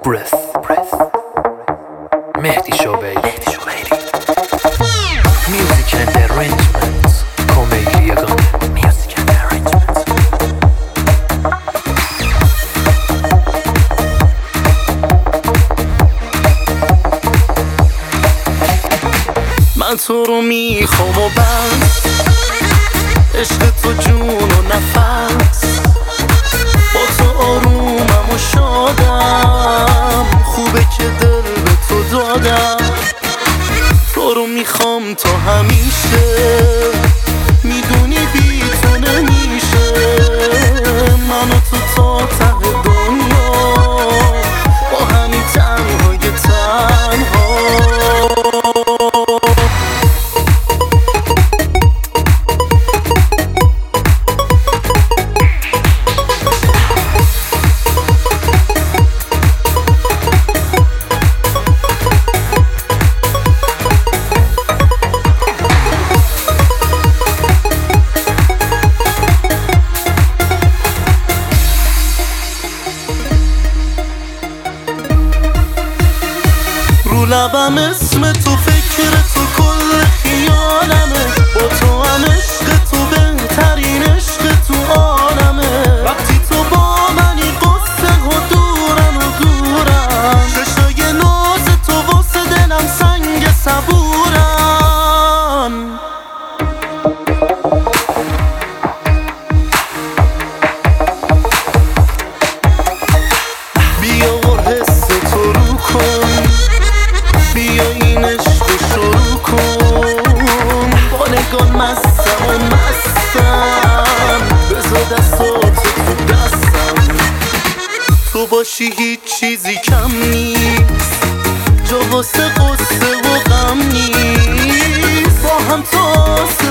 breath مهدی شوبیری Music and arrangement کمیلی یگانه Music and arrangement من تو رو میخوام و بس عشق تو جون و نفس با تو آرومم و شادم خوبه که دل به تو دادم تو رو میخوام تا همیشه میدونی بی تو نمیشه من و تو تا ته دنیا با همین تنهای تنها لبم اسم تو فکر تو کل خیالمه با تو هم عشق تو بهترین عشق تو عالمه وقتی تو با منی قصه ها دورم و دورم چشای ناز تو واسه دلم سنگ صبورم بیا و حس تو رو کن بیا این عشق شروع کن با نگاه مستم و مستم بذار دستاتو تو دستم تو باشی هیچ چیزی کم نیست جا واسه قصه و غم نیست با هم تا